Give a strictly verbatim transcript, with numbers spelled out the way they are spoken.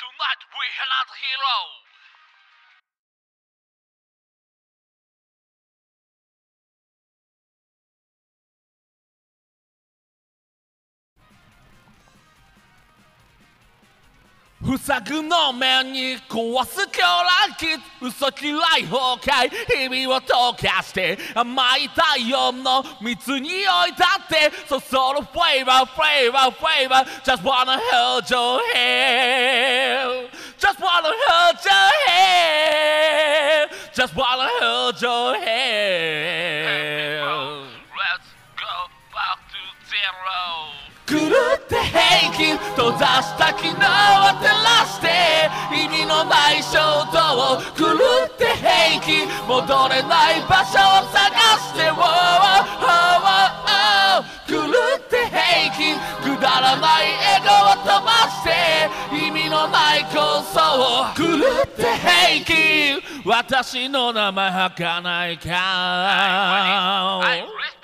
Tonight we are not hero.塞ぐの目に壊す狂乱期嘘嫌い崩壊日々を溶かして甘い太陽の蜜に置いたってそそるフレーバーフレーバーフレーバー Just wanna hold your hand Just wanna hold your hand Just wanna hold your hand Let's go back to zero狂って平気閉ざした昨日を照らして意味のない衝動を狂って平気戻れない場所を探して、oh, oh, oh, oh. 狂って平気くだらないエゴを飛ばして意味のない構想を狂って平気私の名前儚いか